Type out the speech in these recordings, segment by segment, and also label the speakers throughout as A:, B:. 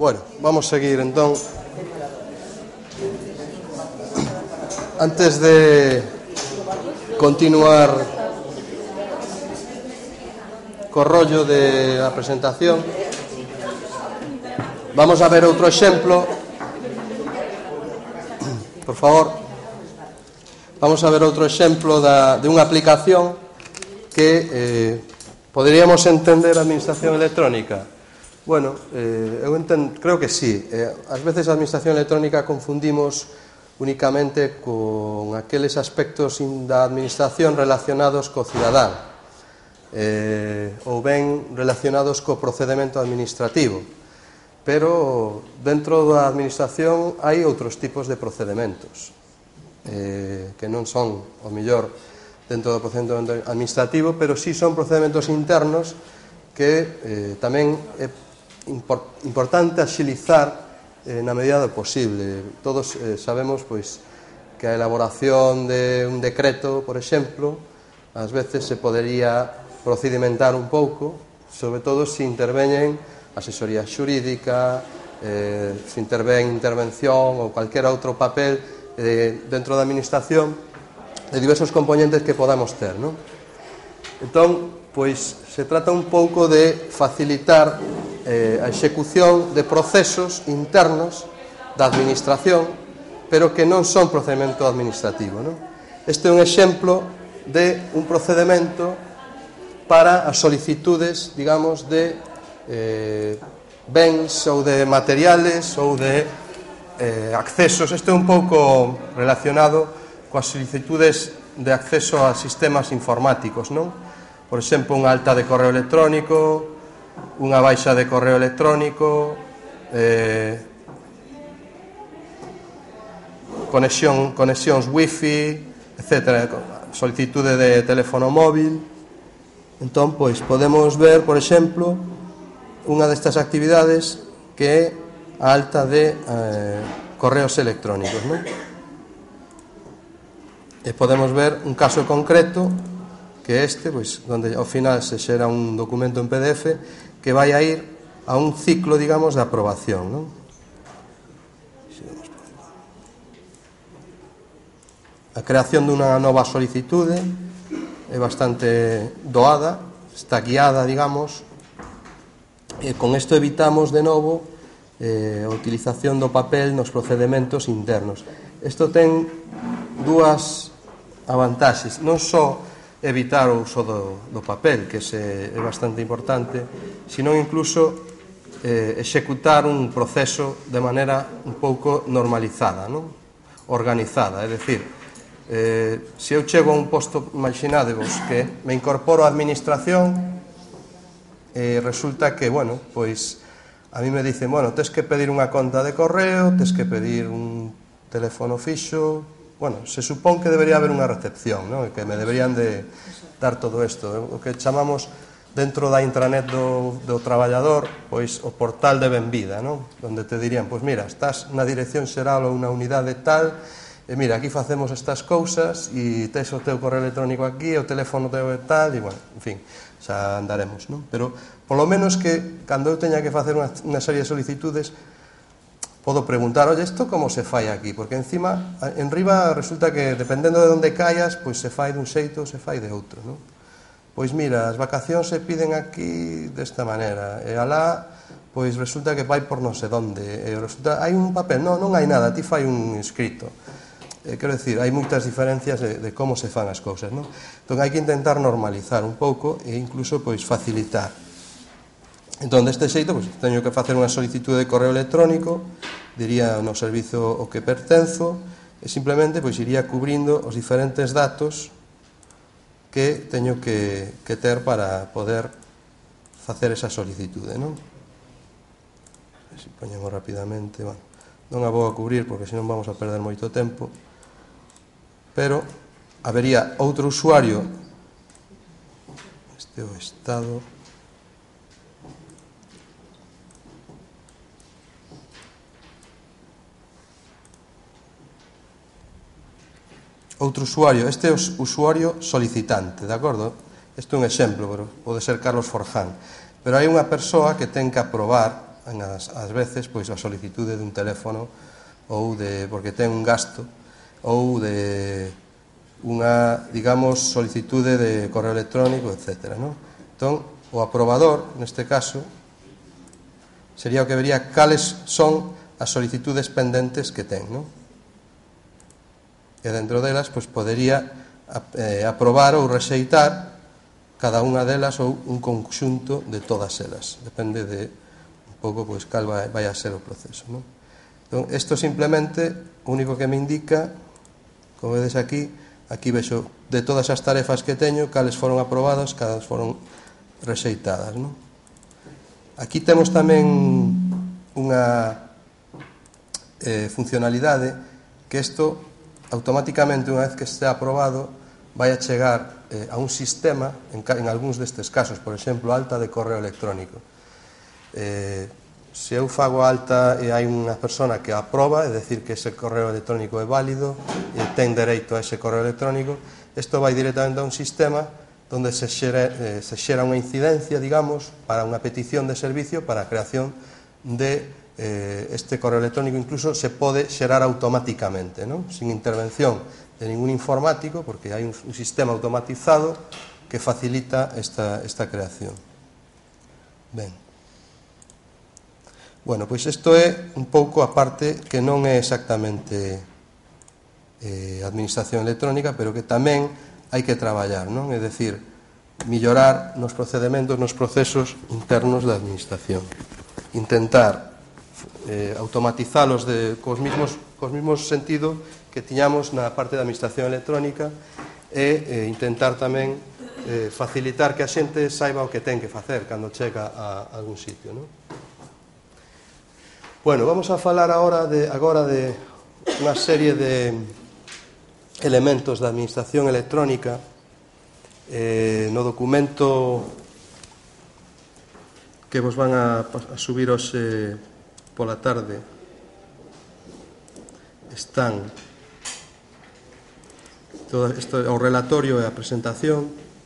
A: Bueno, vamos seguir entón. Antes de continuar co rollo de a presentación, vamos a ver outro exemplo. Por favor. Vamos a ver outro exemplo de unha aplicación que poderíamos entender a administración electrónica. Bueno, eu creo que sí. Ás veces a administración electrónica confundimos únicamente con aqueles aspectos da administración relacionados co cidadán ou ben relacionados co procedemento administrativo. Pero dentro da administración hai outros tipos de procedementos que non son, ao mellor, dentro do procedimento administrativo, pero sí son procedementos internos que tamén é importante axilizar na medida do posible. Todos sabemos pois que a elaboración de un decreto, por exemplo, ás veces se podería procedimentar un pouco, sobre todo se interveñen asesoría xurídica, se intervén intervención ou calquera outro papel dentro da administración de diversos componentes que podamos ter, non? Entón, pois, se trata un pouco de facilitar a execución de procesos internos da administración, pero que non son procedimento administrativo, non? Este é un exemplo de un procedimento para as solicitudes, digamos, de bens ou de materiales ou de accesos. Este é un pouco relacionado coas solicitudes de acceso a sistemas informáticos, non? Por exemplo, unha alta de correo electrónico, unha baixa de correo electrónico, conexións wifi, etc. Solicitude de teléfono móvil. Entón, pois, podemos ver, por exemplo, unha destas actividades que é a alta de correos electrónicos, non? E podemos ver un caso concreto que é este, pois, onde ao final se xera un documento en PDF que vai a ir a un ciclo, digamos, de aprobación, non? A creación dunha nova solicitude é bastante doada, está guiada, digamos, e con isto evitamos de novo a utilización do papel nos procedementos internos. Isto ten dúas avantaxes, non só evitar o uso do papel, que é bastante importante, sino incluso executar un proceso de maneira un pouco normalizada, non? Organizada, é dicir, se eu chego a un posto, imaginadevos que me incorporo á administración e resulta que, bueno, pois a mí me dicen, bueno, tes que pedir unha conta de correo, tes que pedir un teléfono fixo. Bueno, se supón que debería haber unha recepción, non? Que me deberían de dar todo isto. O que chamamos dentro da intranet do traballador, pois o portal de benvida, non? Donde te dirían, pois mira, estás na dirección xeral ou na unidade tal, e mira, aquí facemos estas cousas, e tes o teu correo electrónico aquí, o teléfono teu e tal, e bueno, en fin, xa andaremos, non? Pero, polo menos que, cando eu teña que facer unha serie de solicitudes, podo preguntar, oye, isto como se fai aquí? Porque encima, en riba, resulta que dependendo de onde caias, pois se fai dun xeito ou se fai de outro, non? Pois mira, as vacacións se piden aquí desta maneira, e alá, pois resulta que vai por non sei onde, e resulta, hai un papel, non hai nada, ti fai un escrito. Quero dicir, hai moitas diferencias de como se fan as cousas, non? Entón, hai que intentar normalizar un pouco e incluso, pois, facilitar. Entón, deste xeito, pois, teño que facer unha solicitude de correo electrónico, diría no servizo ao que pertenzo, e simplemente, pois, iría cubrindo os diferentes datos que teño que ter para poder facer esa solicitude, non? Se poñemos rapidamente, bueno, non a vou a cubrir porque senón vamos a perder moito tempo, pero habería outro usuario, este é o estado, outro usuario, este é o usuario solicitante, de acordo? Este é un exemplo, pero pode ser Carlos Forján. Pero hai unha persoa que ten que aprobar ás veces, pois a solicitude dun teléfono ou de porque ten un gasto ou de unha, digamos, solicitude de correo electrónico, etc. Entón, o aprobador, neste caso, sería o que vería cales son as solicitudes pendentes que ten, e dentro delas, pois, podería aprobar ou rexeitar cada unha delas ou un conxunto de todas elas. Depende de un pouco, pois, cal vai a ser o proceso, Entón, isto simplemente, o único que me indica, como vedes aquí vexo de todas as tarefas que teño, cales foron aprobadas, cales foron rexeitadas, Aquí temos tamén unha funcionalidade que isto automáticamente, unha vez que este aprobado, vai a chegar a un sistema en algúns destes casos, por exemplo, alta de correo electrónico. Se eu fago alta e hai unha persona que aproba, é dicir que ese correo electrónico é válido e ten dereito a ese correo electrónico, isto vai directamente a un sistema onde se xera unha incidencia, digamos, para unha petición de servicio para a creación de este correo electrónico. Incluso se pode xerar automáticamente, sin intervención de ningún informático, porque hai un sistema automatizado que facilita esta creación. Ben. Bueno, pois isto é un pouco a parte que non é exactamente administración electrónica, pero que tamén hai que traballar, É dicir, mellorar nos procedementos, nos procesos internos da administración. Intentar automatizalos cos mesmos sentido que tiñamos na parte da administración electrónica e intentar tamén facilitar que a xente saiba o que ten que facer cando chega a algún sitio, Bueno, vamos a falar agora de unha serie de elementos da administración electrónica. No documento que vos van a subir hoxe pola tarde están todo isto, o relatorio e a presentación,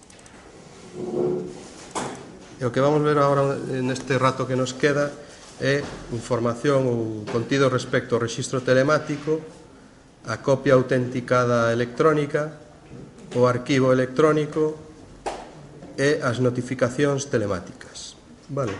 A: e o que vamos ver agora neste rato que nos queda é información ou contido respecto ao rexistro telemático, a copia autenticada electrónica, o arquivo electrónico e as notificacións telemáticas. Vale.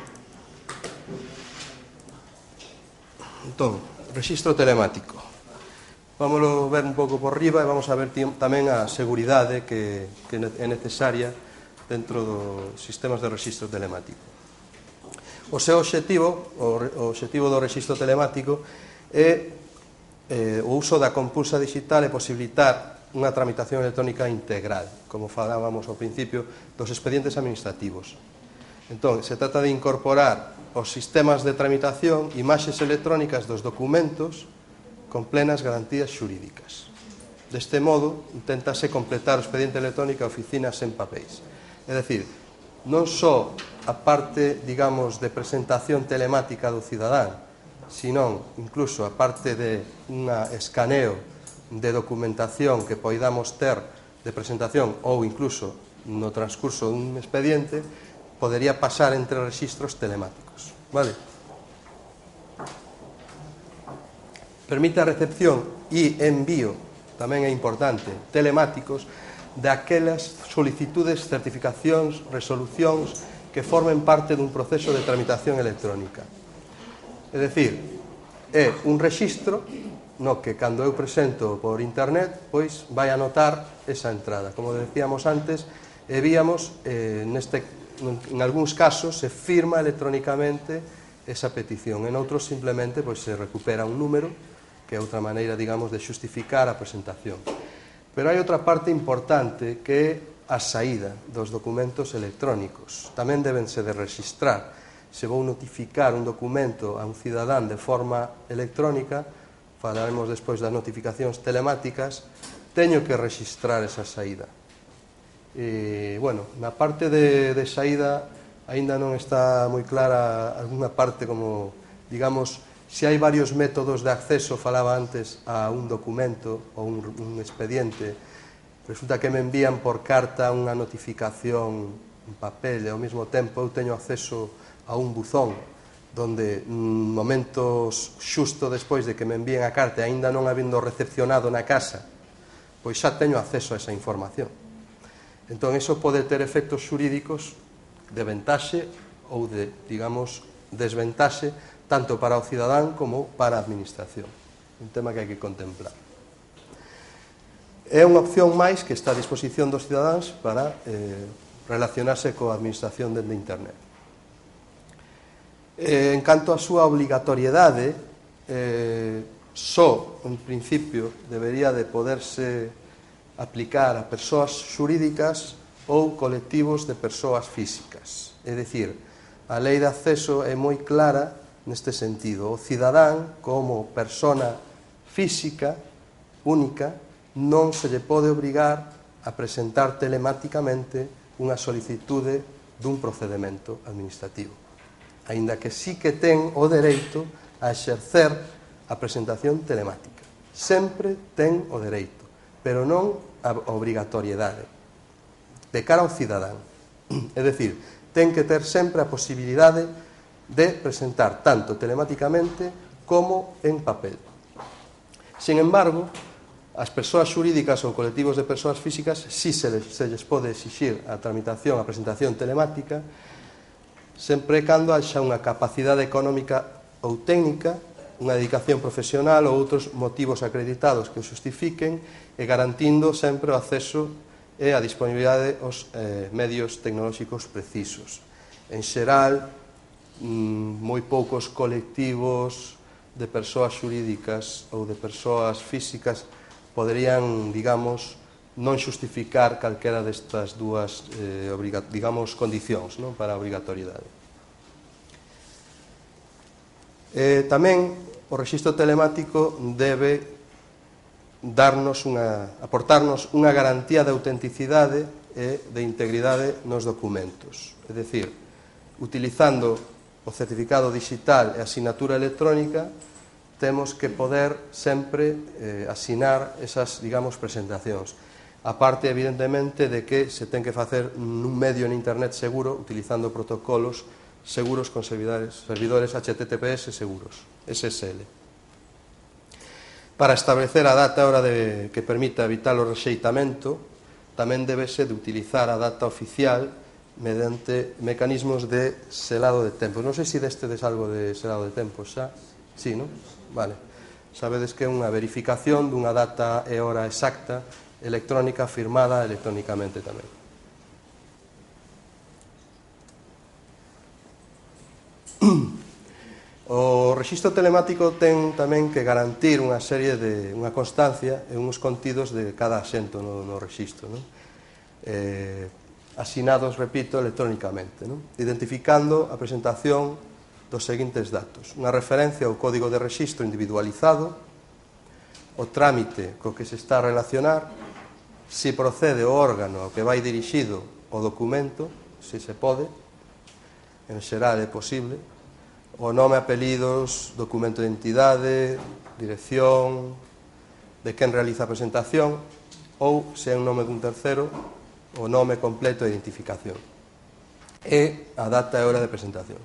A: Entón, rexistro telemático. Vámoslo ver un pouco por riba e vamos a ver tamén a seguridade que é necesaria dentro dos sistemas de rexistro telemático. O seu obxectivo, o obxectivo do rexistro telemático é o uso da compulsa digital e posibilitar unha tramitación electrónica integral, como falábamos ao principio, dos expedientes administrativos. Entón, se trata de incorporar aos sistemas de tramitación imaxes electrónicas dos documentos con plenas garantías xurídicas. Deste modo, inténtase completar o expediente electrónico a oficinas sen papéis. É dicir, non só a parte, digamos, de presentación telemática do cidadán, sino incluso a parte de un escaneo de documentación que poidamos ter de presentación ou incluso no transcurso dun expediente, podería pasar entre rexistros telemáticos. Vale? Permite a recepción e envío, tamén é importante, telemáticos, daquelas solicitudes, certificacións, resolucións que formen parte dun proceso de tramitación electrónica. É dicir, é un rexistro no que cando eu presento por internet, pois vai anotar esa entrada. Como decíamos antes, e víamos, en algúns casos se firma electrónicamente esa petición, en outros simplemente pois se recupera un número, que é outra maneira, digamos, de xustificar a presentación. Pero hai outra parte importante que é a saída dos documentos electrónicos. Tamén débense de rexistrar. Se vou notificar un documento a un cidadán de forma electrónica, falaremos despois das notificacións telemáticas, teño que rexistrar esa saída. Bueno, na parte de saída aínda non está moi clara algunha parte como, digamos, se hai varios métodos de acceso, falaba antes, a un documento ou un expediente, resulta que me envían por carta unha notificación en papel e ao mesmo tempo eu teño acceso a un buzón donde momentos xusto despois de que me envíen a carta, aínda non habendo recepcionado na casa, pois xa teño acceso a esa información. Entón, iso pode ter efectos xurídicos de ventaxe ou de, digamos, desventaxe, tanto para o cidadán como para a administración. Un tema que hai que contemplar. É unha opción máis que está a disposición dos cidadáns para relacionarse coa administración dende Internet. En canto á súa obligatoriedade, só, en principio, debería de poderse aplicar a persoas xurídicas ou colectivos de persoas físicas. É dicir, a lei de acceso é moi clara neste sentido. O cidadán, como persona física, única, non se lle pode obrigar a presentar telemáticamente unha solicitude dun procedemento administrativo, aínda que sí que ten o dereito a exercer a presentación telemática. Sempre ten o dereito, pero non a obrigatoriedade, de cara ao cidadán. É dicir, ten que ter sempre a posibilidade de presentar tanto telemáticamente como en papel. Sin embargo, as persoas xurídicas ou colectivos de persoas físicas si se lles pode exixir a tramitación, a presentación telemática, sempre cando haxa unha capacidade económica ou técnica, unha dedicación profesional ou outros motivos acreditados que o justifiquen, e garantindo sempre o acceso e a disponibilidade aos medios tecnolóxicos precisos. En xeral, moi poucos colectivos de persoas xurídicas ou de persoas físicas poderían, digamos, non xustificar calquera destas dúas, digamos, condicións para a obrigatoriedade. Tamén o rexistro telemático debe aportarnos unha garantía de autenticidade e de integridade nos documentos. É dicir, utilizando o certificado digital e a asignatura electrónica, temos que poder sempre asinar esas, digamos, presentacións. A parte, evidentemente, de que se ten que facer nun medio en internet seguro, utilizando protocolos seguros con servidores HTTPS seguros, SSL. Para establecer a data e hora que permita evitar o rexeitamento, tamén debese de utilizar a data oficial mediante mecanismos de selado de tempos. Non sei se destedes algo de selado de tempos xa. Sí, non? Vale. Sabedes que é unha verificación dunha data e hora exacta electrónica firmada electrónicamente tamén. O rexistro telemático ten tamén que garantir unha serie de unha constancia e uns contidos de cada asento no rexistro, non? Asinados, repito, electrónicamente, non? Identificando a presentación dos seguintes datos: unha referencia ao código de rexistro individualizado, o trámite co que se está a relacionar, se procede o órgano ao que vai dirixido o documento, se se pode, en xeral é posible, o nome, apelidos, documento de identidade, dirección, de quen realiza a presentación, ou, se é un nome dun terceiro, o nome completo e identificación, e a data e hora de presentación.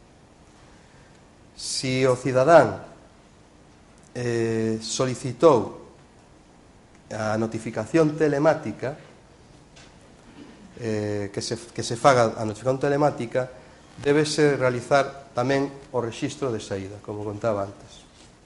A: Si o cidadán solicitou a notificación telemática, que se faga a notificación telemática, débese realizar tamén o rexistro de saída, como contaba antes.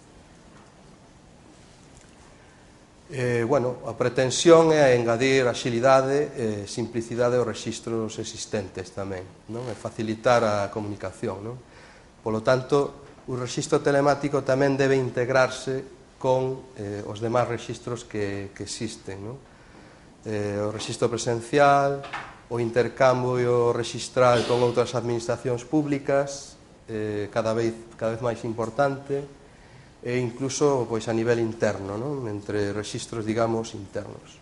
A: A pretensión é engadir axilidade e simplicidade aos rexistros existentes tamén, non? E facilitar a comunicación, non? Polo tanto, o rexistro telemático tamén debe integrarse con os demais rexistros que existen, non? O rexistro presencial, o intercambio rexistral con outras administracións públicas, cada vez máis importante, e incluso a nivel interno, non? Entre rexistros, digamos, internos.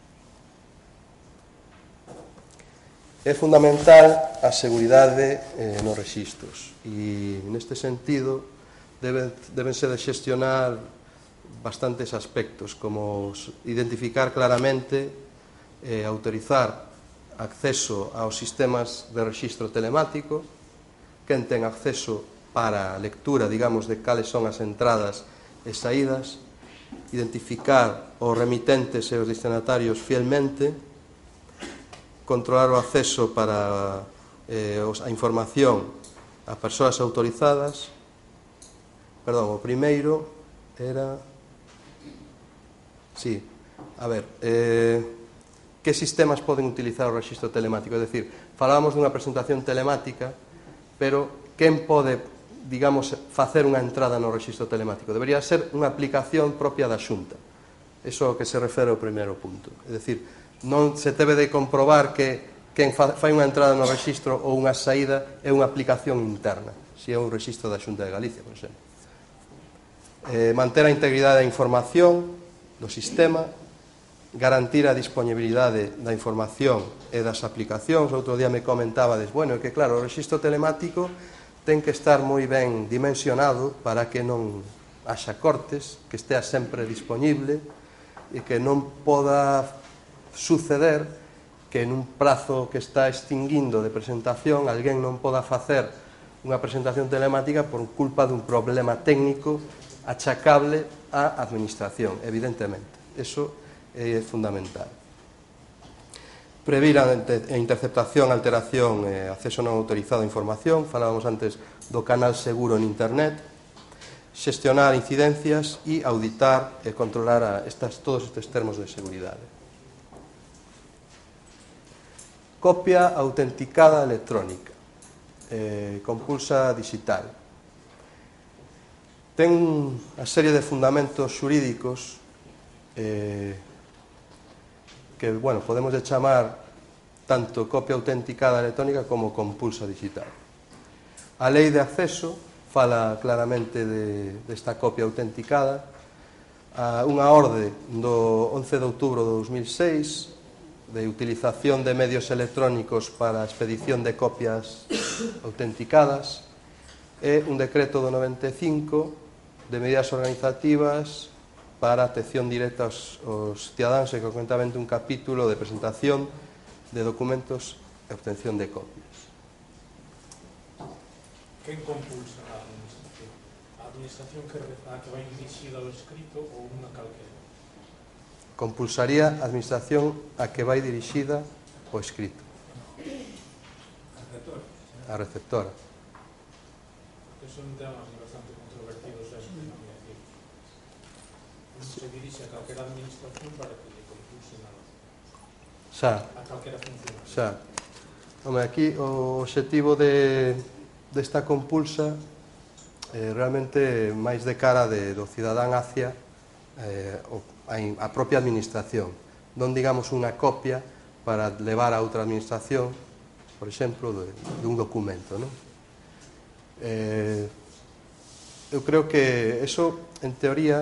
A: É fundamental a seguridade nos rexistros, e neste sentido debense de xestionar bastantes aspectos, como identificar claramente e autorizar acceso aos sistemas de rexistro telemático, quen ten acceso para a lectura, digamos, de cales son as entradas e saídas, identificar os remitentes e os destinatarios fielmente, controlar o acceso para a información a persoas autorizadas. Perdón, o primeiro era... Sí, a ver, que sistemas poden utilizar o rexistro telemático? É dicir, falábamos dunha presentación telemática, pero quen pode, digamos, facer unha entrada no rexistro telemático? Debería ser unha aplicación propia da Xunta. Iso é o que se refere ao primeiro punto. É dicir, non se debe de comprobar que quen fai unha entrada no rexistro ou unha saída é unha aplicación interna, se é un rexistro da Xunta de Galicia, por exemplo. Manter a integridade da información do sistema, garantir a disponibilidade da información e das aplicacións. Outro día me comentabades, bueno, é que claro, o rexistro telemático ten que estar moi ben dimensionado para que non haxa cortes, que estea sempre disponible e que non poda suceder que en un prazo que está extinguindo de presentación alguén non poda facer unha presentación telemática por culpa dun problema técnico achacable á administración, evidentemente. Eso é fundamental. Previr a interceptación, alteración e acceso non autorizado a información. Falábamos antes do canal seguro en internet. Xestionar incidencias e auditar e controlar todos estes termos de seguridade. Copia autenticada electrónica, compulsa digital. Ten unha serie de fundamentos xurídicos que, bueno, podemos chamar tanto copia autenticada electrónica como compulsa digital. A lei de acceso fala claramente desta copia autenticada. Unha orde do 11 de outubro de 2006 de utilización de medios electrónicos para a expedición de copias autenticadas e un decreto do 95 de medidas organizativas para a atención directa aos cidadáns e concretamente un capítulo de presentación de documentos e obtención de copias.
B: Quen compulsa a administración? A administración que vai dirixida ao escrito ou unha calquera?
A: Compulsaría a administración a que vai dirixida ao escrito. A receptora.
B: Que son temas bastante controvertidos e se dirixe a calquera administración para que lle compulsen a calquera funcionario.
A: Xa. Home, aquí o obxectivo desta compulsa realmente máis de cara do cidadán hacia a propia administración, non digamos unha copia para levar a outra administración, por exemplo, dun documento, non? Eu creo que eso, en teoría,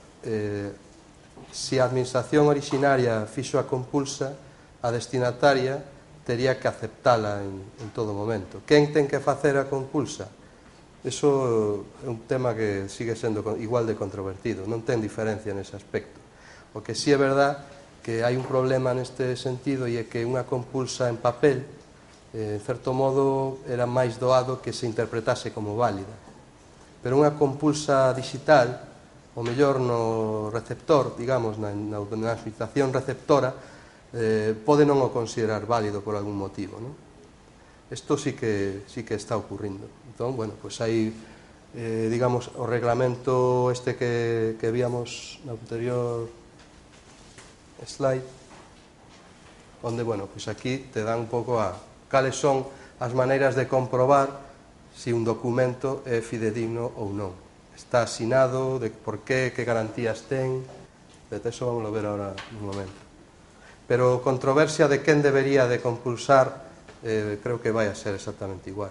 A: se a administración originaria fixo a compulsa, a destinataria tería que aceptala en todo momento. Quen ten que facer a compulsa? Eso é un tema que sigue sendo igual de controvertido, non ten diferencia nese aspecto. O que sí é verdad que hai un problema neste sentido e é que unha compulsa en papel, en certo modo, era máis doado que se interpretase como válida. Pero unha compulsa digital, o mellor no receptor, digamos, na administración receptora, pode non o considerar válido por algún motivo, non? Isto sí que está ocurrindo. Entón, bueno, pois hai, digamos, o reglamento este que víamos na anterior slide, onde, bueno, pois aquí te dan un pouco cales son as maneiras de comprobar se un documento é fidedigno ou non. Está asinado, de por qué, que garantías ten, eso vamos a ver ahora un momento. Pero controversia de quen debería de compulsar, creo que vai a ser exactamente igual.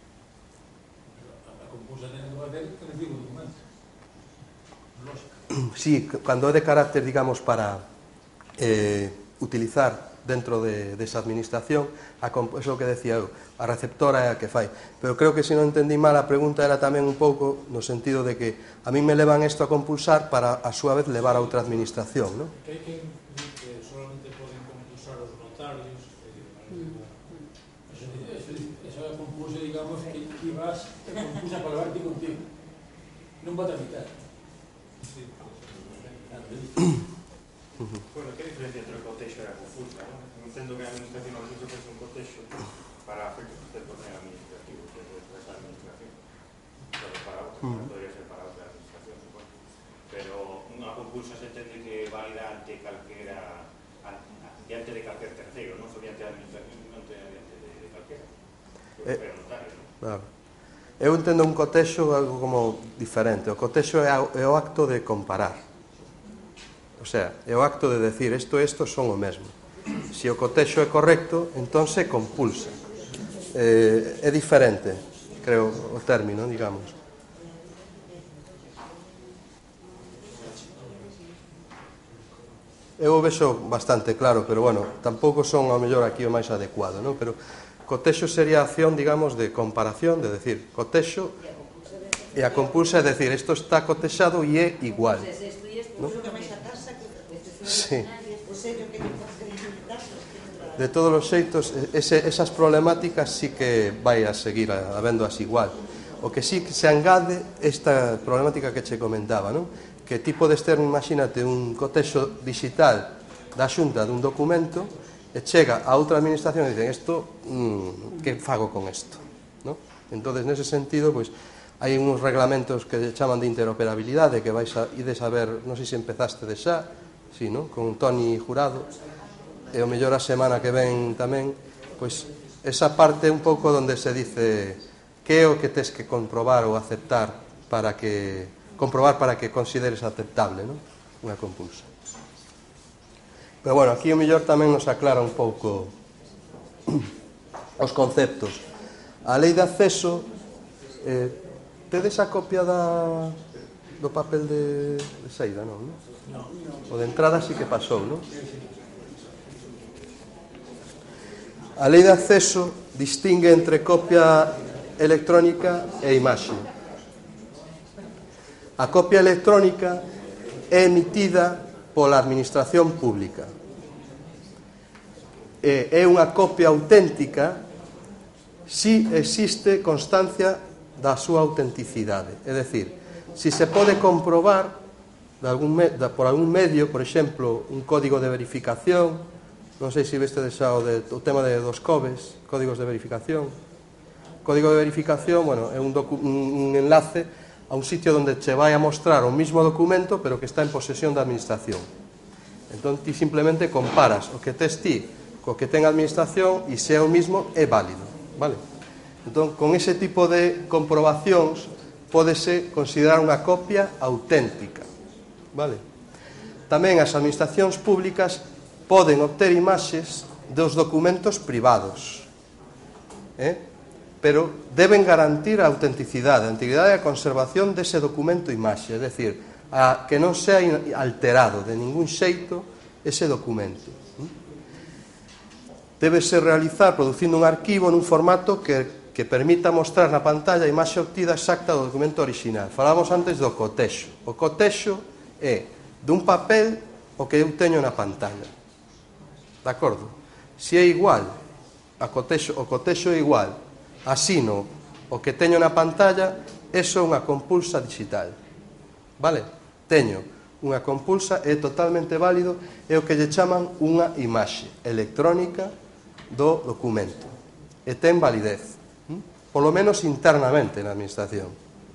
C: A compulsa ten que facer que recibe o documento. Lógica.
A: Sí, cando é de carácter, digamos, para utilizar dentro desa administración, eso que decía eu, a receptora é a que fai. Pero creo que se non entendí mal, a pregunta era tamén un pouco no sentido de que a mí me levan isto a compulsar para a súa vez levar a outra administración, non?
B: Que hai que solamente poden compulsar os notarios.
C: Esa é a compulsa, digamos, que vas a compulsa para levarte Non va tramitar.
D: Bueno, que diferencia entre o cotexo e a consulta, non? Entendo que a administración non se faz un cotexo para efectos que usted pone administrativo, que é esa administración. Pero para outra, podría ser para outra administración, supongo. Pero unha compulsa se entende que válida ante calquera, diante de calquer terceiro, non só diante da administración, non diante de calquera. Pero notario, non?
A: Claro. Eu entendo un cotexo algo como diferente. O cotexo é o acto de comparar. O sea, é o acto de decir isto e isto son o mesmo. Se o cotexo é correcto, entón se compulsa. É diferente, creo, o término, digamos. Eu o vexo bastante claro, pero bueno, tampouco son ao mellor aquí o máis adecuado, non? Pero cotexo sería a acción, digamos, de comparación, de decir, cotexo, e a compulsa é decir, isto está cotexado e é igual. ¿No? Sí. De todos os xeitos, esas problemáticas sí que vai a seguir habéndoas igual. O que sí que se engade esta problemática que che comentaba, non? Que ti podes ter, imagínate, un cotexo digital da xunta dun documento e chega a outra administración e dicen isto, que fago con isto? ¿No? Entonces, nese sentido, pois, hai uns reglamentos que chaman de interoperabilidade que ides a ver, non sei se empezaste de xa, sí, ¿no? Con Toni Jurado, e o mellor a semana que ven tamén, pois esa parte un pouco onde se dice que é o que tes que comprobar ou aceptar para que consideres aceptable, ¿no? Unha compulsa. Pero bueno, aquí o mellor tamén nos aclara un pouco os conceptos. A lei de acceso, tedes a copia do papel de saída, non? O de entrada sí que pasou, non? A lei de acceso distingue entre copia electrónica e imaxe. A copia electrónica é emitida pola administración pública. É unha copia auténtica si existe constancia da súa autenticidade. É dicir, si se pode comprobar por algún medio, por exemplo, un código de verificación, non sei se veste xa o tema dos COBES, códigos de verificación. Código de verificación, bueno, é un enlace a un sitio onde che vai a mostrar o mismo documento, pero que está en posesión da administración. Entón, ti simplemente comparas o que tes ti co que ten a administración e se é o mismo, é válido, vale? Entón, con ese tipo de comprobacións pódese considerar unha copia auténtica, vale? Tamén as administracións públicas poden obter imaxes dos documentos privados, pero deben garantir a autenticidade, a integridade e a conservación dese documento imaxe, é dicir, a que non sea alterado de ningún xeito ese documento. Débese realizar producindo un arquivo nun formato que permita mostrar na pantalla a imaxe obtida exacta do documento original. Falábamos antes do cotexo. O cotexo é dun papel o que eu teño na pantalla. De acordo? Se é igual, o cotexo é igual, asino o que teño na pantalla, eso é unha compulsa digital. Vale? Teño unha compulsa, é totalmente válido, é o que lle chaman unha imaxe electrónica do documento. E ten validez, polo menos internamente na administración.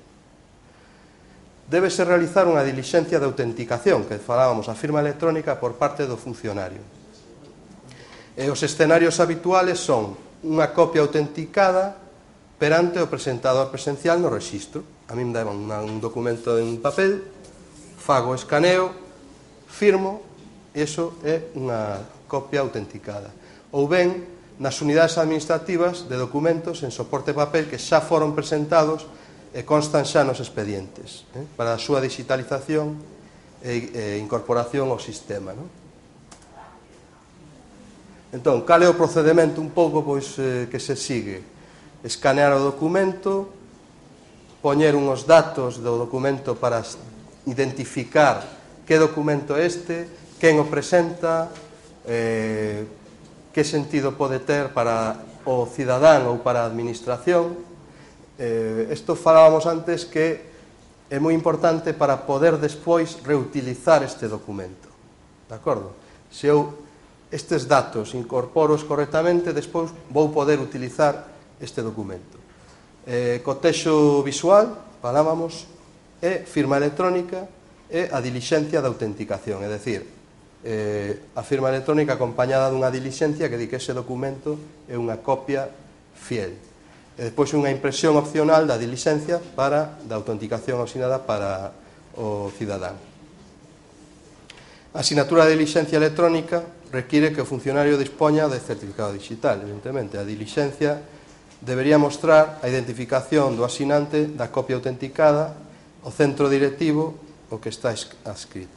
A: Débese realizar unha dilixencia de autenticación, que falábamos, a firma electrónica por parte do funcionario. E os escenarios habituales son unha copia autenticada perante o presentador presencial no rexistro. A mí me daban un documento en papel, fago escaneo, firmo, e iso é unha copia autenticada. Ou ben, nas unidades administrativas de documentos en soporte papel que xa foron presentados e constan xa nos expedientes, para a súa digitalización e incorporación ao sistema, non? Entón, cal é o procedimento un pouco que se sigue? Escanear o documento, poñer unhos datos do documento para identificar que documento é este, quen o presenta, que sentido pode ter para o cidadán ou para a administración. Isto falábamos antes que é moi importante para poder despois reutilizar este documento. De acordo? Se eu estes datos incorporos correctamente, despois vou poder utilizar este documento. Cotexo visual, falábamos, é firma electrónica e a dilixencia de autenticación, é dicir, a firma electrónica acompañada dunha dilixencia que di que ese documento é unha copia fiel. E despois unha impresión opcional da dilixencia da autenticación auxiliada para o cidadán. A asinatura de dilixencia electrónica require que o funcionario dispoña de certificado digital, evidentemente. A dilixencia debería mostrar a identificación do asinante da copia autenticada, o centro directivo, o que está escrito.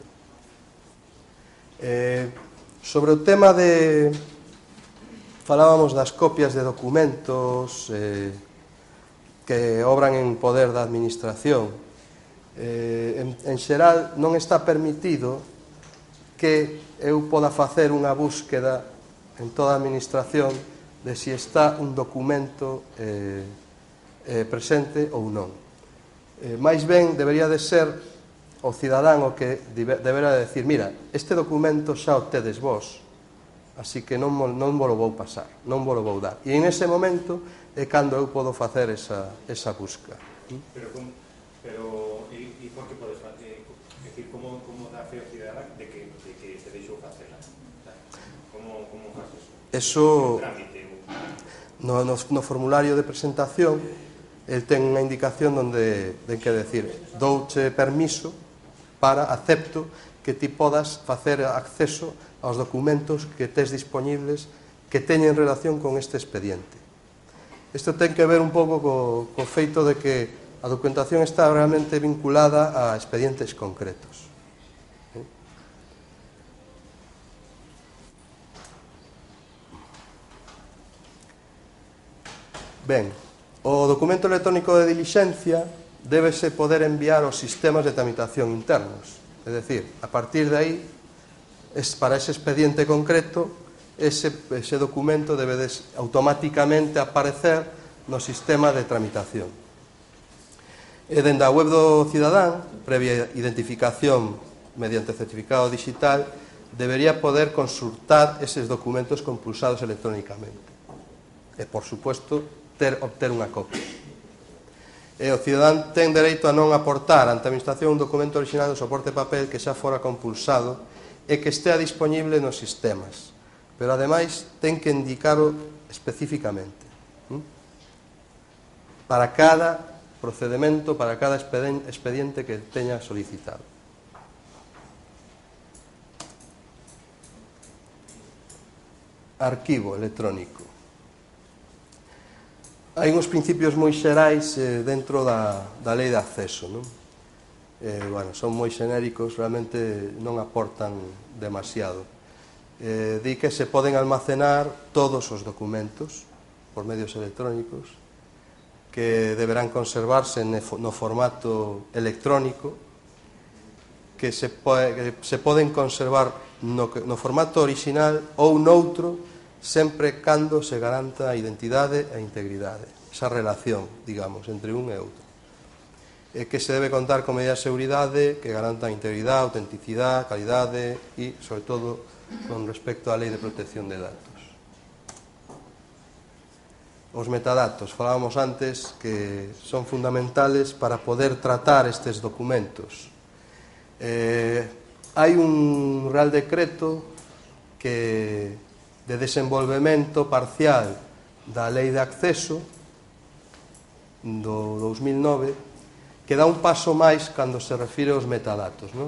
A: Sobre o tema de... Falábamos das copias de documentos que obran en poder da administración. En xeral, non está permitido que eu poda facer unha búsqueda en toda a administración de si está un documento presente ou non. Mais ben, debería de ser o cidadán o que deberá de decir: mira, este documento xa o tedes vos, así que non vos vou pasar, non vos vou dar. E en ese momento é cando eu podo facer esa busca.
D: Pero e por que podes facer? É dicir, como dá fe ao cidadán de que se deixou facela? Como faz eso?
A: No formulario de presentación, el ten unha indicación onde ten que decir: douche permiso para, acepto que ti podas facer acceso aos documentos que tes dispoñibles que teñen relación con este expediente. Isto ten que ver un pouco co feito de que a documentación está realmente vinculada a expedientes concretos. Ben, o documento electrónico de dilixencia débese poder enviar aos sistemas de tramitación internos. É dicir, a partir de aí, para ese expediente concreto, ese documento debe automáticamente aparecer no sistema de tramitación. E dende a web do cidadán, previa identificación mediante certificado digital, debería poder consultar eses documentos compulsados electrónicamente. E, por suposto, obter unha copia. E o cidadán ten dereito a non aportar ante a administración un documento original do soporte papel que xa fora compulsado e que estea disponible nos sistemas, pero ademais ten que indicalo especificamente para cada procedemento, para cada expediente que teña solicitado. Arquivo electrónico. Hai uns principios moi xerais dentro da lei de acceso, non? Son moi xenéricos, realmente non aportan demasiado. Di que se poden almacenar todos os documentos por medios electrónicos, que deberán conservarse no formato electrónico, que se poden conservar no formato original ou noutro, sempre cando se garanta a identidade e a integridade, esa relación, digamos, entre un e outro. Que se debe contar con medidas de seguridade que garantan integridade, autenticidade, calidade e, sobre todo, con respecto á Lei de Protección de Datos. Os metadatos, falábamos antes que son fundamentales para poder tratar estes documentos. Hai un Real Decreto de desenvolvemento parcial da Lei de Acceso do 2009 que dá un paso máis cando se refire aos metadatos, non?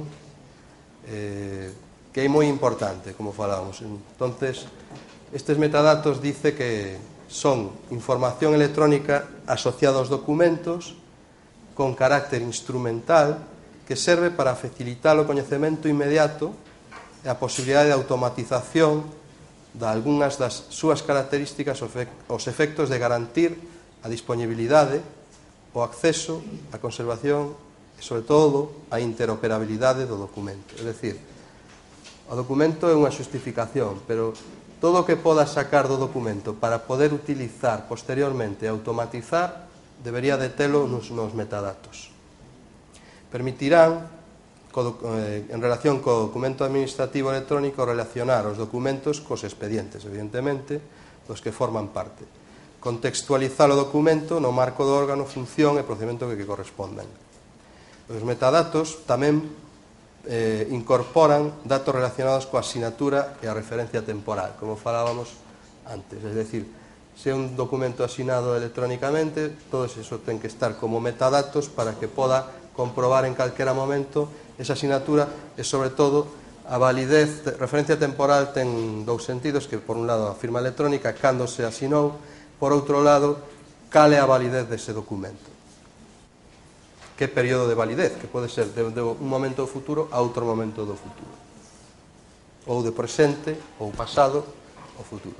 A: Que é moi importante, como falábamos. Entonces, estes metadatos dice que son información electrónica asociada aos documentos con carácter instrumental que serve para facilitar o coñecemento inmediato e a posibilidade de automatización de algunhas das súas características os efectos de garantir a disponibilidade, o acceso, a conservación e, sobre todo, a interoperabilidade do documento. É dicir, o documento é unha xustificación, pero todo o que poda sacar do documento para poder utilizar posteriormente e automatizar debería de telo nos metadatos. permitirán, en relación co documento administrativo electrónico, relacionar os documentos cos expedientes, evidentemente, dos que forman parte. Contextualizar o documento no marco do órgano, función e procedimento que correspondan. Os metadatos tamén incorporan datos relacionados coa asinatura e a referencia temporal, como falábamos antes, es decir, se é un documento asinado electrónicamente, todo eso ten que estar como metadatos para que poda comprobar en calquera momento esa asinatura e, sobre todo, a validez, referencia temporal ten dous sentidos, que por un lado a firma electrónica, cando se asinou, por outro lado, cal é a validez dese documento. Que período de validez, que pode ser de un momento do futuro a outro momento do futuro. Ou de presente, ou pasado, ou futuro.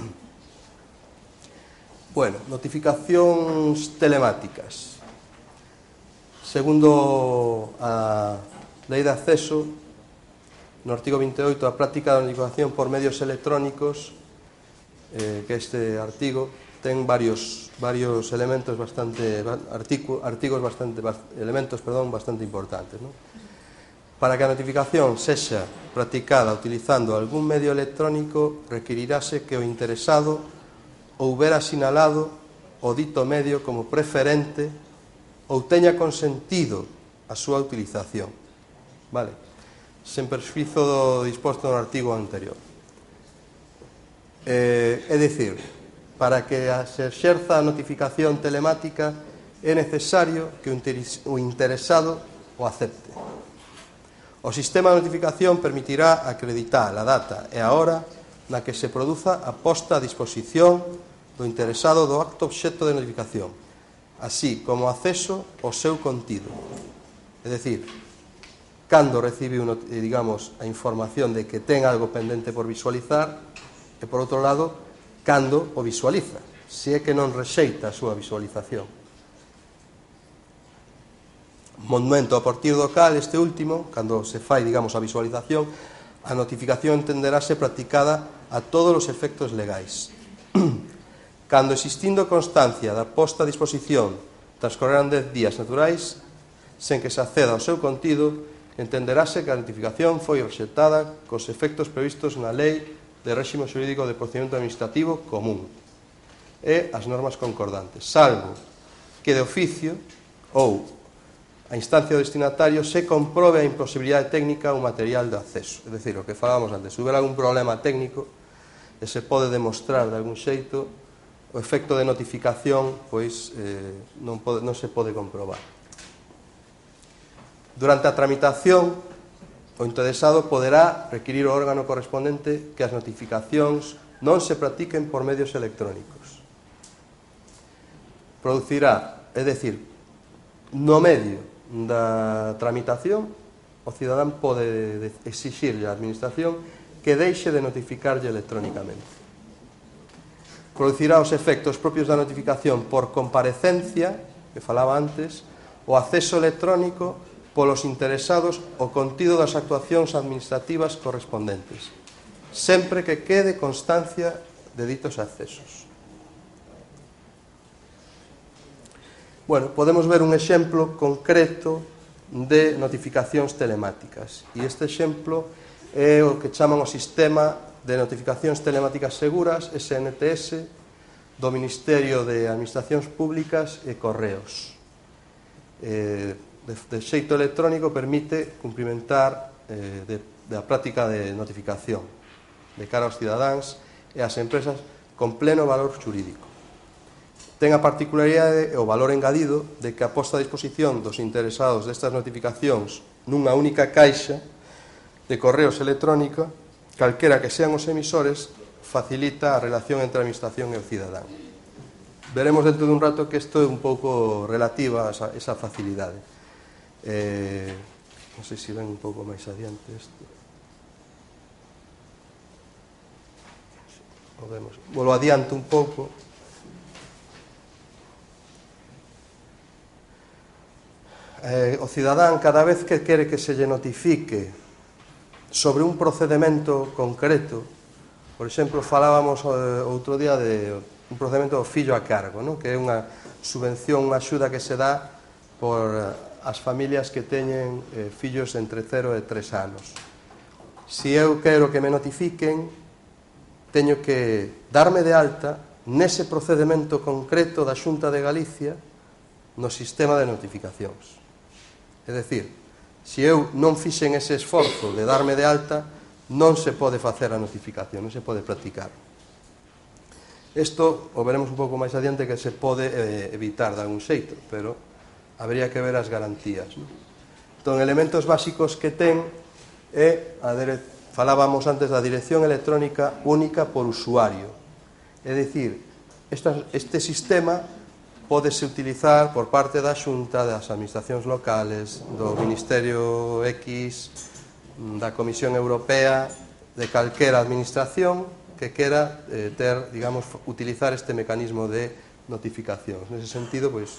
A: Bueno, notificacións telemáticas. Segundo a Lei de Acceso, no artigo 28, a práctica da notificación por medios electrónicos, que este artigo ten varios elementos bastante importantes, ¿no? Para que a notificación sexa practicada utilizando algún medio electrónico, requiriráse que o interesado houbera sinalado o dito medio como preferente ou teña consentido a súa utilización, vale? Sen perxuízo do disposto no artigo anterior. É dicir, para que se exerza a notificación telemática é necesario que o interesado o acepte. O sistema de notificación permitirá acreditar a data e a hora na que se produza a posta a disposición do interesado do acto obxecto de notificación, así como acceso ao seu contido. É dicir, cando recibe digamos, a información de que ten algo pendente por visualizar e, por outro lado, cando o visualiza, se é que non rexeita a súa visualización. Momento a partir do cal, este último, cando se fai, digamos, a visualización, a notificación entenderáse practicada a todos os efectos legais. Cando, existindo constancia da posta a disposición, transcorrerán 10 días naturais sen que se acceda ao seu contido, entenderáse que a notificación foi rexetada cos efectos previstos na Lei de Réxime Xurídico de Procedimento Administrativo Común e as normas concordantes, salvo que de oficio ou a instancia do destinatario se comprobe a imposibilidade técnica ou material de acceso. É dicir, o que falábamos antes, se houver algún problema técnico e se pode demostrar de algún xeito, o efecto de notificación pois non se pode comprobar. Durante a tramitación, o interesado poderá requirir ao órgano correspondente que as notificacións non se practiquen por medios electrónicos. Producirá, é dicir, no medio da tramitación, o cidadán pode exixirlle á administración que deixe de notificarlle electrónicamente. Producirá os efectos propios da notificación por comparecencia, que falaba antes, o acceso electrónico polos interesados o contido das actuacións administrativas correspondentes, sempre que quede constancia de ditos accesos. Bueno, podemos ver un exemplo concreto de notificacións telemáticas. E este exemplo é o que chaman o Sistema de Notificacións Telemáticas Seguras, SNTS, do Ministerio de Administracións Públicas e Correos. De xeito electrónico permite cumprimentar da práctica de notificación de cara aos cidadáns e ás empresas con pleno valor xurídico. Ten a particularidade e o valor engadido de que a posta a disposición dos interesados destas notificacións nunha única caixa de correos electrónica, calquera que sean os emisores, facilita a relación entre a administración e o cidadán. Veremos dentro dun rato que isto é un pouco relativa a esa facilidade. Non sei se ven un pouco máis adiante isto. Volo adianto un pouco. O cidadán, cada vez que quere que se lle notifique sobre un procedimento concreto, por exemplo, falábamos outro día de un procedimento do fillo a cargo, que é unha subvención, unha axuda que se dá por as familias que teñen fillos entre 0 e 3 anos. Se eu quero que me notifiquen, teño que darme de alta nese procedemento concreto da Xunta de Galicia no sistema de notificacións. É dicir, se eu non fixen ese esforzo de darme de alta, non se pode facer a notificación, non se pode practicar. Isto o veremos un pouco máis adiante que se pode evitar de algún xeito, pero habría que ver as garantías. Entón, elementos básicos que ten é, falábamos antes da dirección electrónica única por usuario. É dicir, este sistema pódese utilizar por parte da Xunta, das administracións locales, do Ministerio X, da Comisión Europea, de calquera administración que quera utilizar este mecanismo de notificacións. Nese sentido, pois,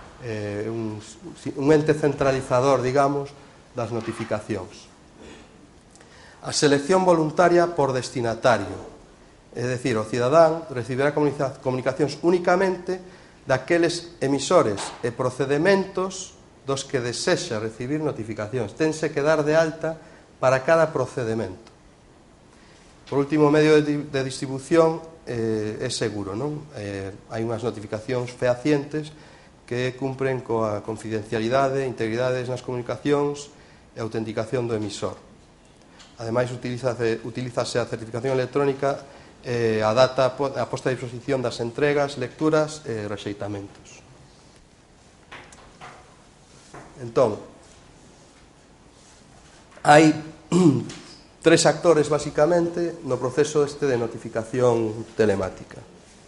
A: un ente centralizador, digamos, das notificacións. A selección voluntaria por destinatario, é dicir, o cidadán recibirá comunicacións únicamente daqueles emisores e procedementos dos que desexa recibir notificacións. Tense que dar de alta para cada procedemento. Por último, o medio de distribución é seguro, non? Hai unhas notificacións fehacientes que cumpren coa confidencialidade, integridade nas comunicacións e autenticación do emisor. Ademais, utilízase a certificación electrónica a data a posta a disposición das entregas, lecturas e rexeitamentos. Entón, hai tres actores, basicamente, no proceso de notificación telemática.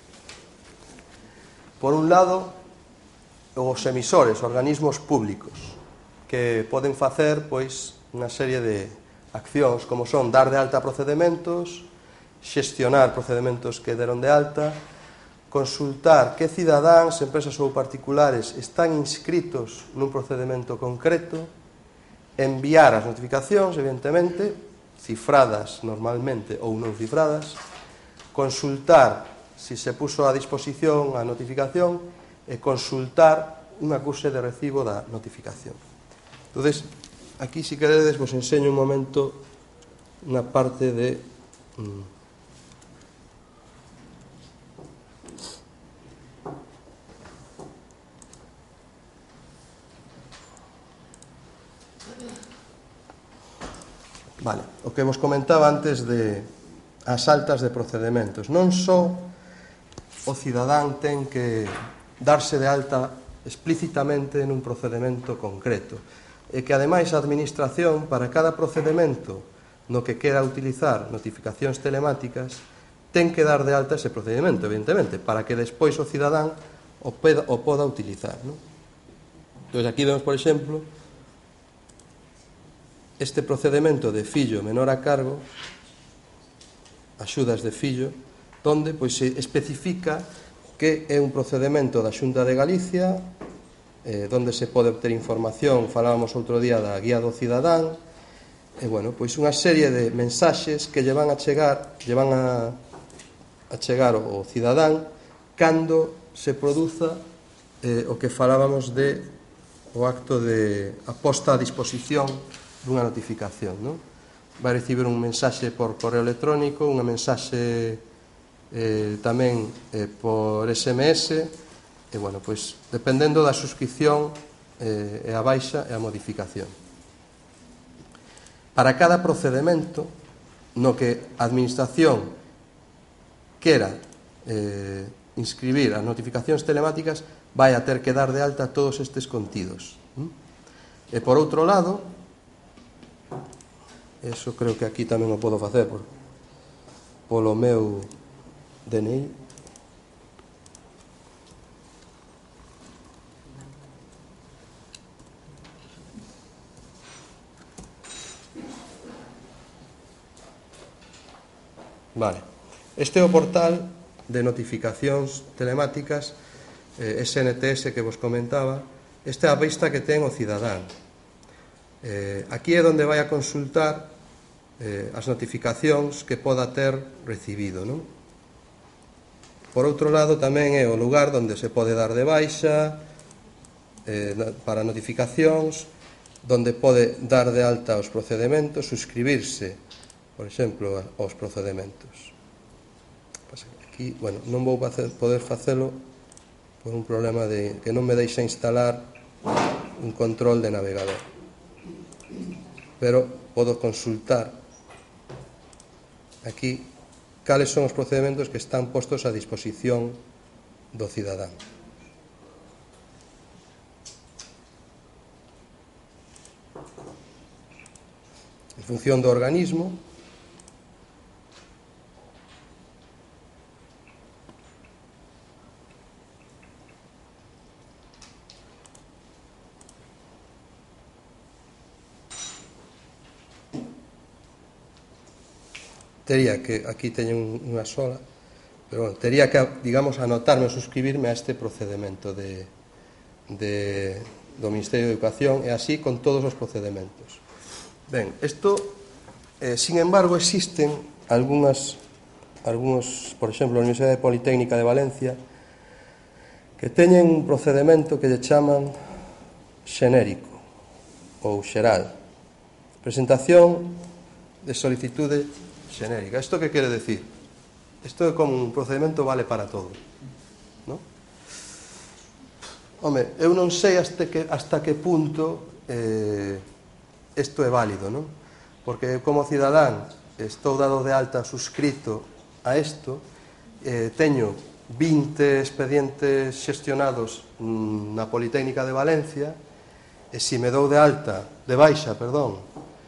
A: Por un lado, os emisores, organismos públicos, que poden facer, pois, unha serie de accións, como son dar de alta procedementos, xestionar procedementos que deron de alta, consultar que cidadáns, empresas ou particulares están inscritos nun procedemento concreto, enviar as notificacións, evidentemente, cifradas normalmente ou non cifradas, consultar se se puso a disposición a notificación e consultar un acuse de recibo da notificación. Entón, aquí, se queredes, vos enseño un momento unha parte de... Vale, o que vos comentaba antes de as altas de procedementos. Non só o cidadán ten que darse de alta explícitamente nun procedemento concreto, e que ademais a administración, para cada procedemento no que quera utilizar notificacións telemáticas, ten que dar de alta ese procedimento, evidentemente, para que despois o cidadán o poda utilizar, non? Entón, aquí vemos, por exemplo, este procedemento de fillo menor a cargo, axudas de fillo, donde pois se especifica que é un procedemento da Xunta de Galicia, donde se pode obter información, falábamos outro día da guía do cidadán, e, bueno, pois unha serie de mensaxes que lle van a chegar ao cidadán cando se produza o que falábamos de o acto de a posta a disposición dunha notificación, non? Vai recibir un mensaxe por correo electrónico, unha mensaxe tamén por SMS, e, bueno, pois, dependendo da suscripción e a baixa e a modificación. Para cada procedemento no que a administración quera inscribir as notificacións telemáticas, vai a ter que dar de alta todos estes contidos. E, por outro lado, eso creo que aquí tamén o podo facer polo meu DNI. Vale. Este é o portal de notificacións telemáticas SNTS que vos comentaba. Esta é a vista que ten o cidadán. Aquí é onde vai a consultar as notificacións que poda ter recibido, non? Por outro lado, tamén é o lugar onde se pode dar de baixa, para notificacións, donde pode dar de alta os procedementos, suscribirse, por exemplo, aos procedementos. Aquí, bueno, non vou poder facelo por un problema de que non me deixa instalar un control de navegador, pero podo consultar aquí cales son os procedementos que están postos a disposición do cidadán. En función do organismo, tería que, aquí teño unha sola, pero bueno, tería que, digamos, anotarme ou suscribirme a este procedimento do Ministerio de Educación e así con todos os procedementos. Ben, isto, sin embargo, existen algúns, por exemplo, a Universidade Politécnica de Valencia, que teñen un procedimento que lle chaman xenérico ou xeral, presentación de solicitude xenérica. Isto que quere decir? Isto é como un procedimento vale para todo, non? Home, eu non sei hasta que punto isto é válido, non? Porque como cidadán estou dado de alta suscrito a isto, teño 20 expedientes xestionados na Politécnica de Valencia, e se me dou de alta, de baixa, perdón,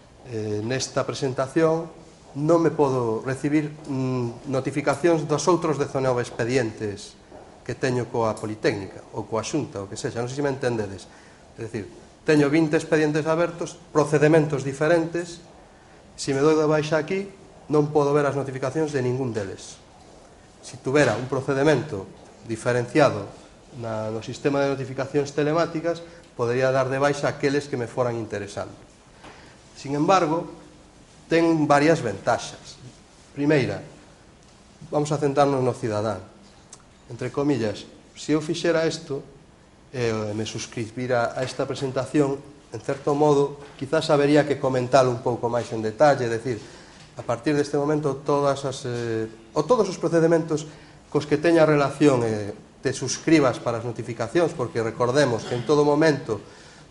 A: nesta presentación, non me podo recibir notificacións dos outros 19 expedientes que teño coa Politécnica ou coa Xunta, ou que sexa, non sei se me entendedes. É dicir, teño 20 expedientes abertos, procedementos diferentes, se me dou de baixa aquí, non podo ver as notificacións de ningún deles. Se tuvera un procedimento diferenciado no sistema de notificacións telemáticas, podería dar de baixa aqueles que me foran interesando. Sin embargo, ten varias ventaxas. Primeira, vamos a centrarnos no cidadán. Entre comillas, se eu fixera isto e me suscribira a esta presentación, en certo modo, quizás habería que comentalo un pouco máis en detalle, é dicir, a partir deste momento todos os procedementos cos que teña relación te suscribas para as notificacións, porque recordemos que en todo momento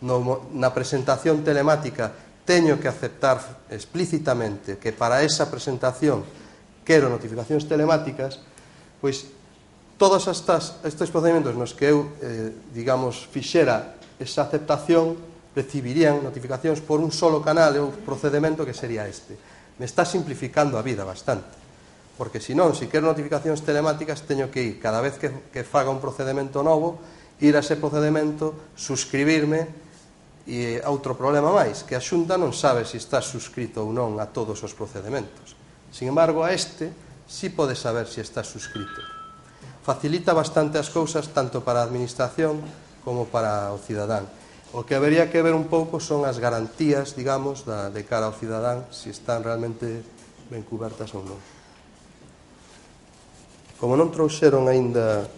A: na presentación telemática teño que aceptar explícitamente que para esa presentación quero notificacións telemáticas, pois todos estes procedementos nos que eu, digamos, fixera esa aceptación recibirían notificacións por un solo canal ou procedimento que sería este. Me está simplificando a vida bastante, porque senón, se quero notificacións telemáticas, teño que ir, cada vez que faga un procedimento novo, ir a ese procedimento, suscribirme. E outro problema máis, que a Xunta non sabe se está suscrito ou non a todos os procedementos. Sin embargo, a este sí pode saber se está suscrito. Facilita bastante as cousas tanto para a administración como para o cidadán. O que habería que ver un pouco son as garantías, digamos, de cara ao cidadán, se están realmente ben cubertas ou non. Como non trouxeron aínda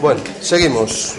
A: Bueno, seguimos.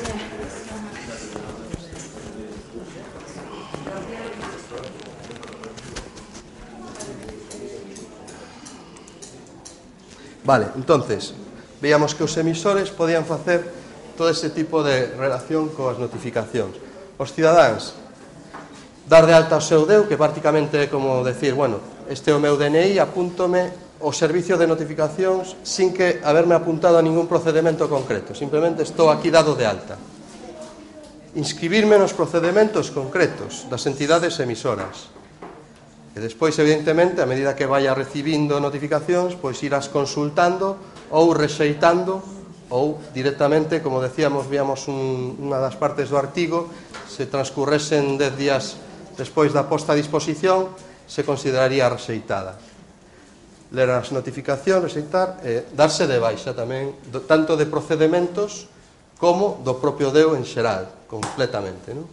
A: Vale, entonces, veíamos que os emisores podían facer todo ese tipo de relación coas notificacións. Os cidadáns, dar de alta o seu DEU, que prácticamente é como decir, bueno, este é o meu DNI, apúntome o servicio de notificacións sin que haberme apuntado a ningún procedimento concreto, simplemente estou aquí dado de alta. Inscribirme nos procedementos concretos das entidades emisoras. E despois, evidentemente, a medida que vaya recibindo notificacións, pois irás consultando ou rexeitando ou directamente, como decíamos, víamos unha das partes do artigo, se transcurresen 10 días despois da posta a disposición, se consideraría rexeitada. Ler as notificacións, rexeitar, darse de baixa tamén, tanto de procedementos como do propio DEU en xeral, completamente, non?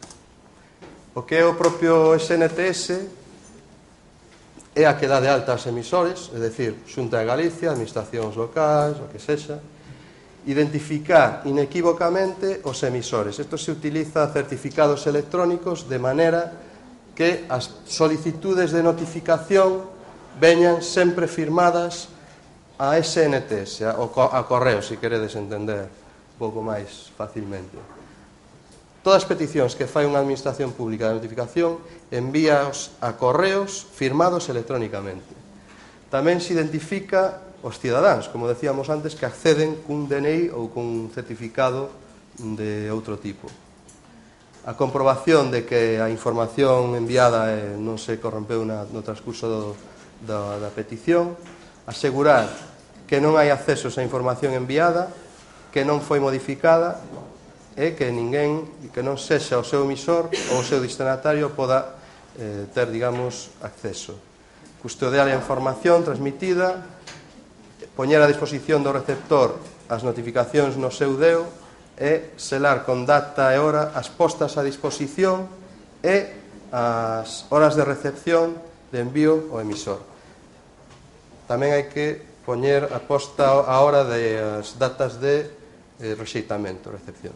A: O que é o propio SNTS é a que dá de alta as emisores, é dicir, Xunta de Galicia, administracións locais, o que sexa, identificar inequívocamente os emisores. Isto se utiliza certificados electrónicos de manera que as solicitudes de notificación veñan sempre firmadas a SNTS, a correo, se queredes entender un pouco máis facilmente. Todas as peticións que fai unha administración pública de notificación envíaos a correos firmados electrónicamente. Tamén se identifica os cidadáns, como decíamos antes, que acceden cun DNI ou cun certificado de outro tipo. A comprobación de que a información enviada non se corrompeu no transcurso da petición. Asegurar que non hai acceso a esa información enviada, que non foi modificada e que ninguén, que non sexa o seu emisor ou o seu destinatario poda ter, digamos, acceso. Custodiar a información transmitida, poñer a disposición do receptor as notificacións no seu DEU e selar con data e hora as postas a disposición e as horas de recepción de envío ao emisor. Tamén hai que poñer a posta a hora das datas de rexeitamento, recepción.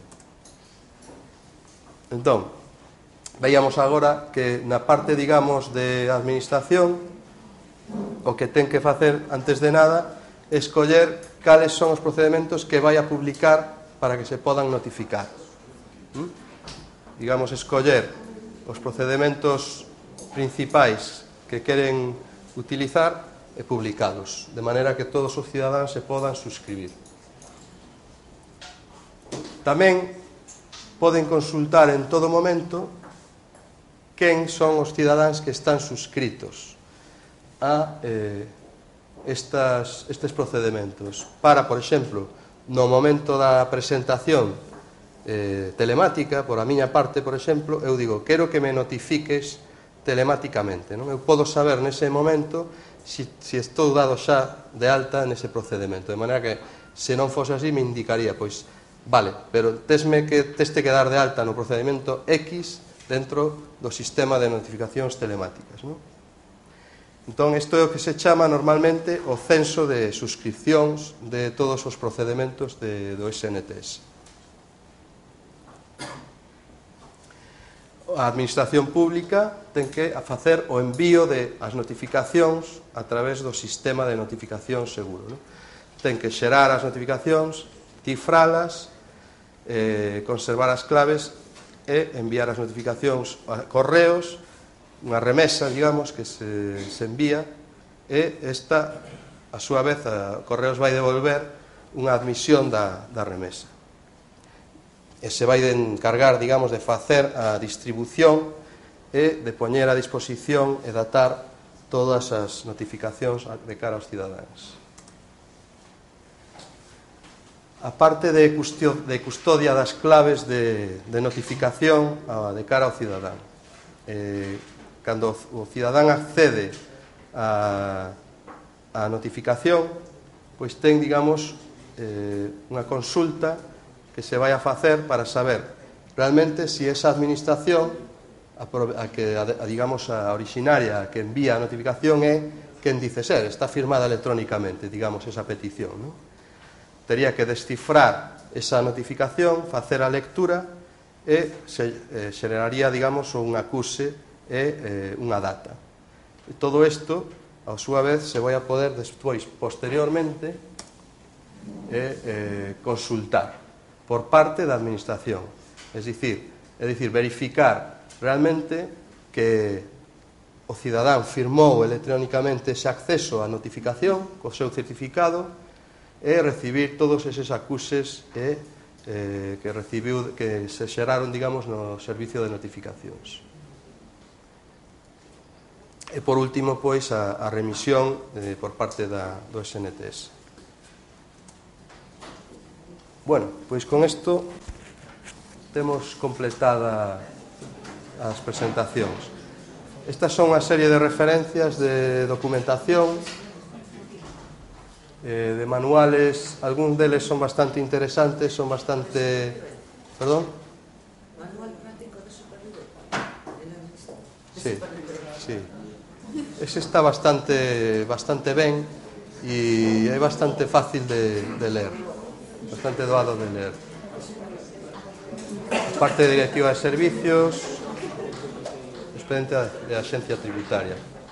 A: Entón, veíamos agora que na parte, digamos, de administración, o que ten que facer antes de nada é escoller cales son os procedementos que vai a publicar para que se podan notificar. Digamos, escoller os procedementos principais que queren utilizar e publicados, de maneira que todos os cidadáns se podan suscribir. Tamén poden consultar en todo momento quen son os cidadáns que están suscritos a estes procedementos. Para, por exemplo, no momento da presentación telemática, por a miña parte, por exemplo, eu digo, quero que me notifiques telemáticamente, non? Eu podo saber nese momento se estou dado xa de alta nese procedemento, de maneira que se non fose así me indicaría, pois, vale, pero teste que dar de alta no procedimento X dentro do sistema de notificacións telemáticas, non? Entón, isto é o que se chama normalmente o censo de suscripcións de todos os procedementos do SNTS. A administración pública ten que facer o envío das notificacións a través do sistema de notificación seguro, non? Ten que xerar as notificacións, cifralas, conservar as claves e enviar as notificacións a correos, unha remesa, digamos, que se envía, e esta, a súa vez, a correos vai devolver unha admisión da remesa. E se vai encargar, digamos, de facer a distribución e de poñer a disposición e datar todas as notificacións de cara aos cidadáns. A parte de custodia das claves de notificación de cara ao cidadán. Cando o cidadán accede a notificación, pois ten, digamos, unha consulta que se vai a facer para saber realmente se esa administración, digamos, a originaria, a que envía a notificación é quen dice ser, está firmada electrónicamente, digamos, esa petición, non? Tería que descifrar esa notificación, facer a lectura e se xeraría, digamos, un acuse e unha data. E todo isto, a súa vez, se vai a poder despois, posteriormente, consultar por parte da administración. É dicir, verificar realmente que o cidadán firmou electrónicamente ese acceso á notificación co seu certificado e recibir todos eses acuses que recibiu, que se xeraron, digamos, no servicio de notificacións. E por último, pois, a remisión por parte do SNTS. Bueno, pois con isto temos completada as presentacións. Estas son unha serie de referencias de documentación, de manuales, algúns deles son bastante interesantes, son bastante... Perdón?
E: Manual práctico de supervivencia.
A: Sí, sí. Ese está bastante ben e é bastante fácil de ler, bastante doado de ler. Parte de directiva de servicios, expediente de Axencia Tributaria.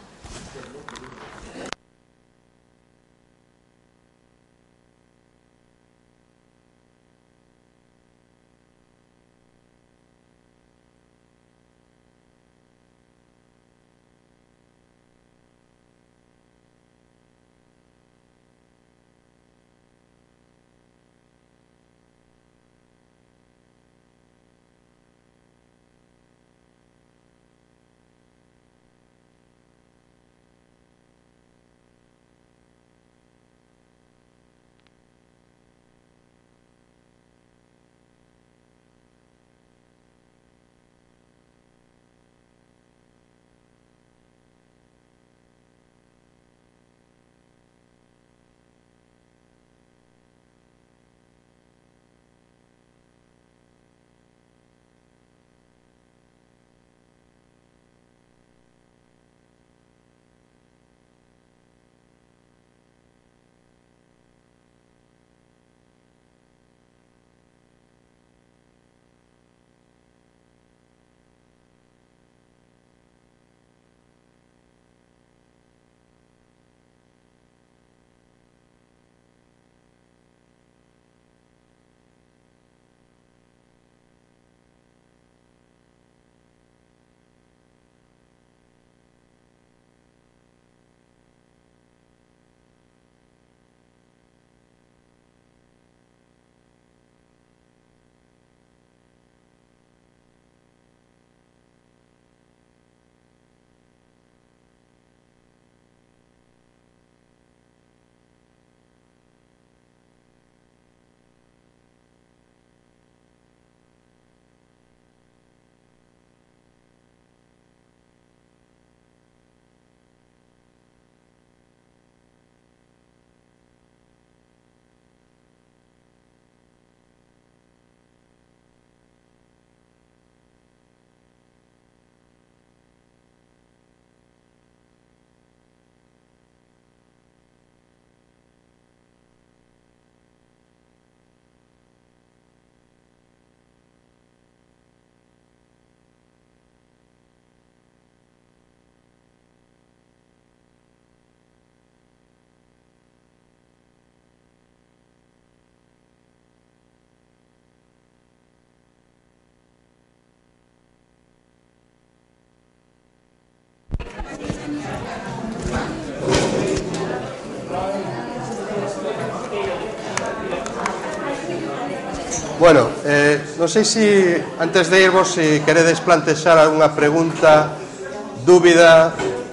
A: Bueno, non sei se antes de irvos se queredes plantexar algunha pregunta, dúbida,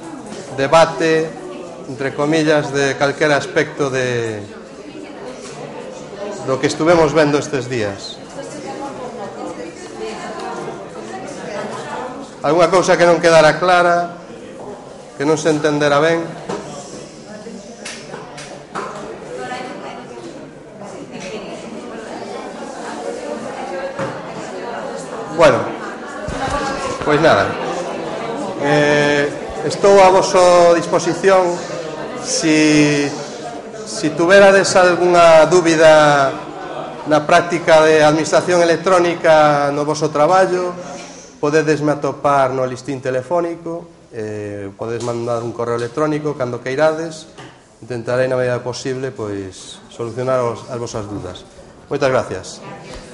A: debate, entre comillas, de calquera aspecto do que estuvemos vendo estes días. Algunha cousa que non quedara clara, que non se entendera ben. Bueno, pois nada, estou a vosa disposición. Si tuverades algunha dúbida na práctica de administración electrónica no voso traballo. Podedesme atopar no listín telefónico, podedes mandar un correo electrónico cando queirades. Intentarei na medida posible pois solucionar as vosas dudas. Moitas gracias.